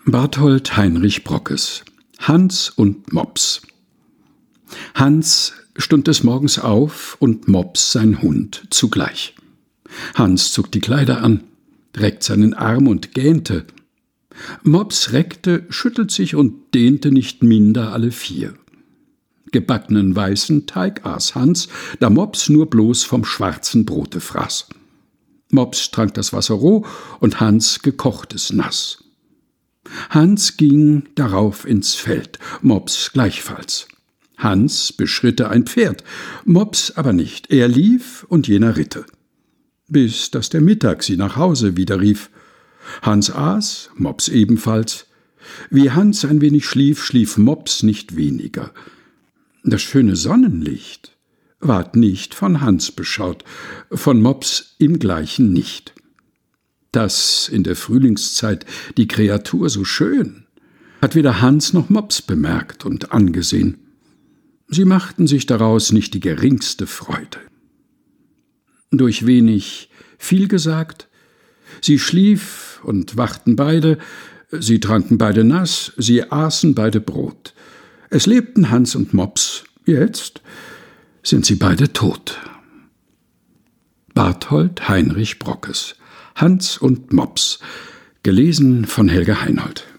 Barthold Heinrich Brockes: Hans und Mops. Hans stund des Morgens auf und Mops sein Hund zugleich. Hans zog die Kleider an, reckt seinen Arm und gähnte. Mops reckte, schüttelt sich und dehnte nicht minder alle vier. Gebackenen weißen Teig aß Hans, da Mops nur bloß vom schwarzen Brote fraß. Mops trank das Wasser roh und Hans gekochtes nass. Hans ging darauf ins Feld, Mops gleichfalls. Hans beschritte ein Pferd, Mops aber nicht, er lief und jener ritte. Bis dass der Mittag sie nach Hause wieder rief. Hans aß, Mops ebenfalls. Wie Hans ein wenig schlief, schlief Mops nicht weniger. Das schöne Sonnenlicht ward nicht von Hans beschaut, von Mops im Gleichen nicht. Dass in der Frühlingszeit die Kreatur so schön, hat weder Hans noch Mops bemerkt und angesehen. Sie machten sich daraus nicht die geringste Freude. Durch wenig viel gesagt, sie schlief und wachten beide, sie tranken beide nass, sie aßen beide Brot. Es lebten Hans und Mops, jetzt sind sie beide tot. Barthold Heinrich Brockes: Hans und Mops, gelesen von Helga Heinold.